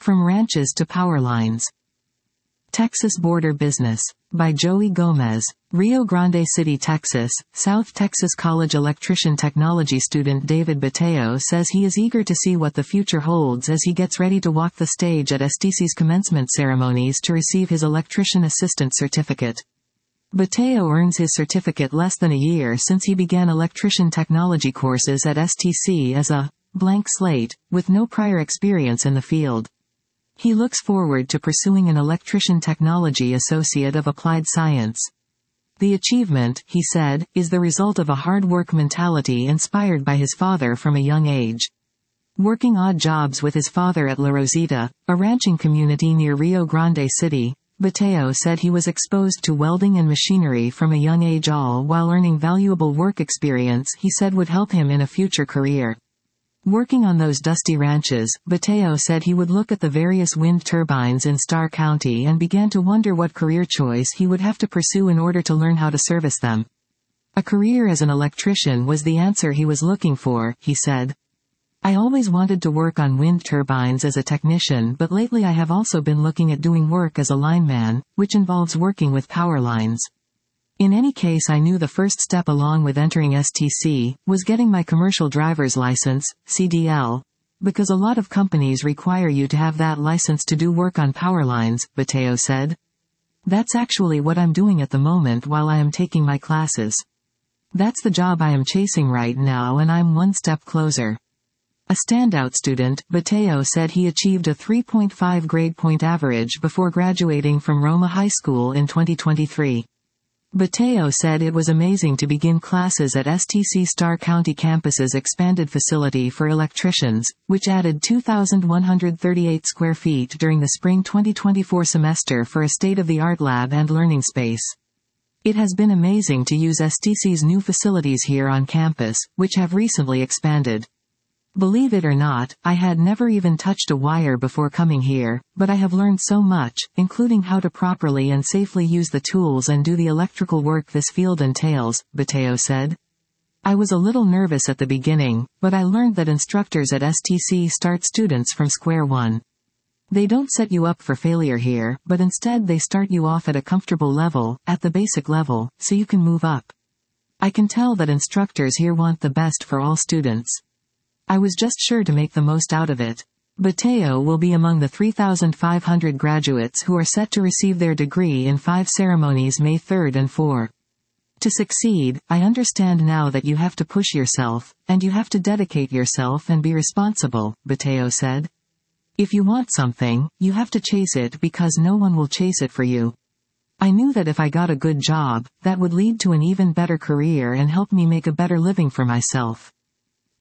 From Ranches to Power Lines. Texas Border Business. By Joey Gomez. Rio Grande City, Texas. South Texas College electrician technology student David Bateo says he is eager to see what the future holds as he gets ready to walk the stage at STC's commencement ceremonies to receive his electrician assistant certificate. Bateo earns his certificate less than a year since he began electrician technology courses at STC as a blank slate, with no prior experience in the field. He looks forward to pursuing an electrician technology associate of applied science. The achievement, he said, is the result of a hard work mentality inspired by his father from a young age. Working odd jobs with his father at La Rosita, a ranching community near Rio Grande City, Bateo said he was exposed to welding and machinery from a young age, all while earning valuable work experience he said would help him in a future career. Working on those dusty ranches, Bateo said he would look at the various wind turbines in Starr County and began to wonder what career choice he would have to pursue in order to learn how to service them. A career as an electrician was the answer he was looking for, he said. I always wanted to work on wind turbines as a technician, but lately I have also been looking at doing work as a lineman, which involves working with power lines. In any case, I knew the first step along with entering STC was getting my commercial driver's license, CDL, because a lot of companies require you to have that license to do work on power lines, Bateo said. That's actually what I'm doing at the moment while I am taking my classes. That's the job I am chasing right now, and I'm one step closer. A standout student, Bateo said he achieved a 3.5 grade point average before graduating from Roma High School in 2023. Bateo said it was amazing to begin classes at STC Starr County campus's expanded facility for electricians, which added 2,138 square feet during the spring 2024 semester for a state-of-the-art lab and learning space. It has been amazing to use STC's new facilities here on campus, which have recently expanded. Believe it or not, I had never even touched a wire before coming here, but I have learned so much, including how to properly and safely use the tools and do the electrical work this field entails, Bateo said. I was a little nervous at the beginning, but I learned that instructors at STC start students from square one. They don't set you up for failure here, but instead they start you off at a comfortable level, at the basic level, so you can move up. I can tell that instructors here want the best for all students. I was just sure to make the most out of it. Bateo will be among the 3,500 graduates who are set to receive their degree in 5 ceremonies May 3rd and 4. To succeed, I understand now that you have to push yourself, and you have to dedicate yourself and be responsible, Bateo said. If you want something, you have to chase it because no one will chase it for you. I knew that if I got a good job, that would lead to an even better career and help me make a better living for myself.